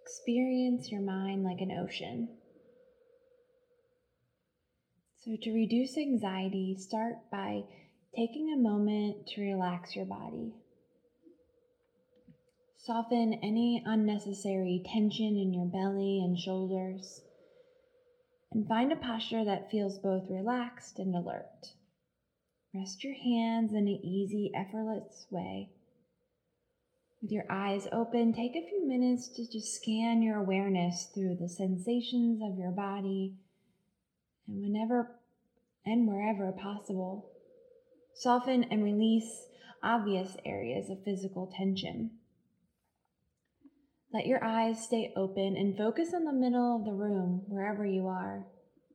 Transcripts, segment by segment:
Experience your mind like an ocean. So to reduce anxiety, start by taking a moment to relax your body. Soften any unnecessary tension in your belly and shoulders, and find a posture that feels both relaxed and alert. Rest your hands in an easy, effortless way. With your eyes open, take a few minutes to just scan your awareness through the sensations of your body, and whenever and wherever possible, soften and release obvious areas of physical tension. Let your eyes stay open and focus on the middle of the room, wherever you are.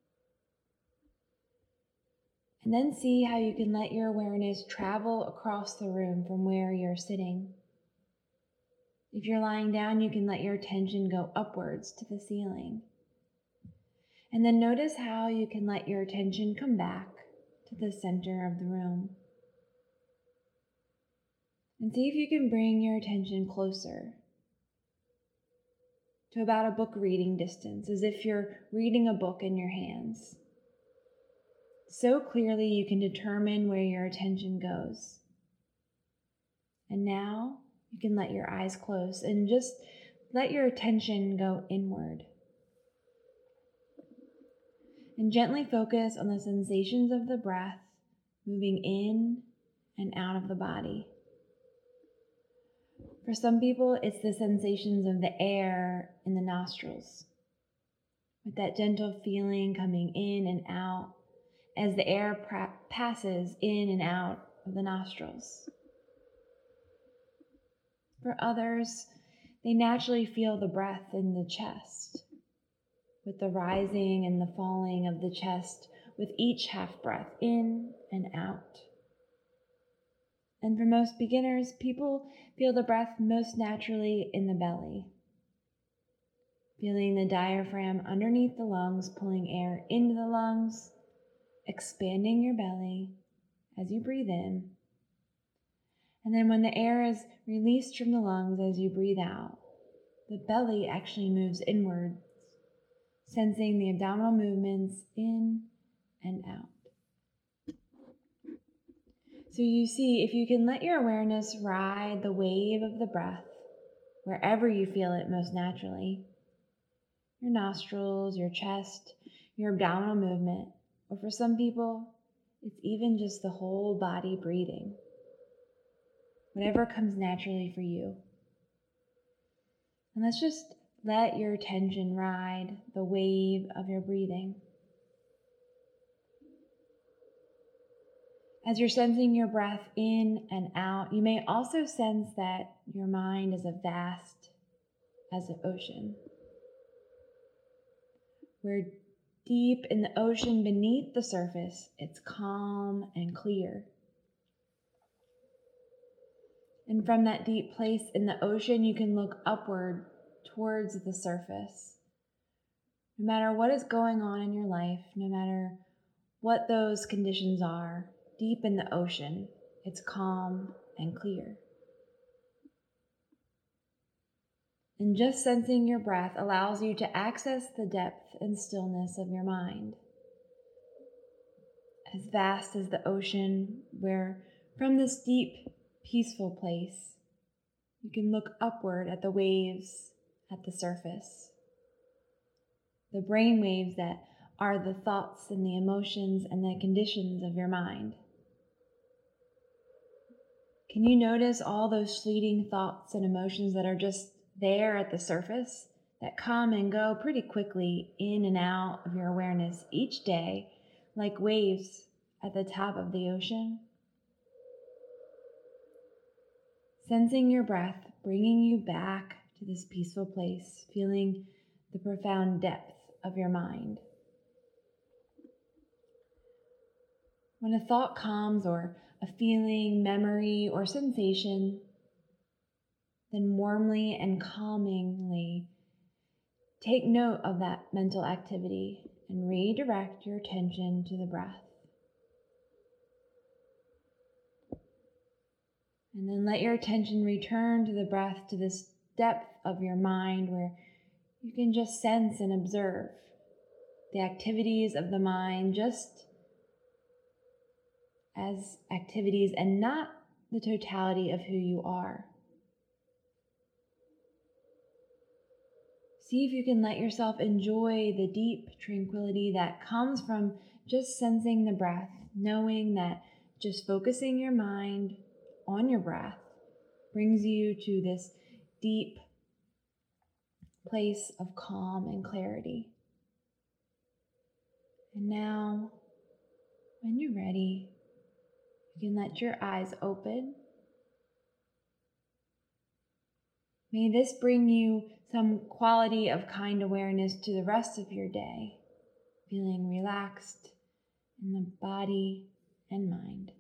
And then see how you can let your awareness travel across the room from where you're sitting. If you're lying down, you can let your attention go upwards to the ceiling. And then notice how you can let your attention come back to the center of the room. And see if you can bring your attention closer to about a book reading distance, as if you're reading a book in your hands. So clearly you can determine where your attention goes. And now you can let your eyes close and just let your attention go inward. And gently focus on the sensations of the breath moving in and out of the body. For some people, it's the sensations of the air in the nostrils, with that gentle feeling coming in and out as the air passes in and out of the nostrils. For others, they naturally feel the breath in the chest, with the rising and the falling of the chest with each half breath in and out. And for most beginners, people feel the breath most naturally in the belly, feeling the diaphragm underneath the lungs pulling air into the lungs, expanding your belly as you breathe in. And then when the air is released from the lungs as you breathe out, the belly actually moves inwards, sensing the abdominal movements in and out. So you see, if you can let your awareness ride the wave of the breath wherever you feel it most naturally, your nostrils, your chest, your abdominal movement, or for some people, it's even just the whole body breathing. Whatever comes naturally for you. And let's just let your attention ride the wave of your breathing. As you're sensing your breath in and out, you may also sense that your mind is as vast as an ocean, where deep in the ocean beneath the surface, it's calm and clear. And from that deep place in the ocean, you can look upward towards the surface. No matter what is going on in your life, no matter what those conditions are, deep in the ocean, it's calm and clear. And just sensing your breath allows you to access the depth and stillness of your mind. As vast as the ocean, where from this deep, peaceful place, you can look upward at the waves at the surface. The brain waves that are the thoughts and the emotions and the conditions of your mind. Can you notice all those fleeting thoughts and emotions that are just there at the surface, that come and go pretty quickly in and out of your awareness each day, like waves at the top of the ocean? Sensing your breath, bringing you back to this peaceful place, feeling the profound depth of your mind. When a thought comes, or a feeling, memory, or sensation, then warmly and calmingly take note of that mental activity and redirect your attention to the breath. And then let your attention return to the breath, to this depth of your mind where You can just sense and observe the activities of the mind just as activities and not the totality of who you are. See if you can let yourself enjoy the deep tranquility that comes from just sensing the breath, knowing that just focusing your mind on your breath brings you to this deep place of calm and clarity. And now, when you're ready, you can let your eyes open. May this bring you some quality of kind awareness to the rest of your day, feeling relaxed in the body and mind.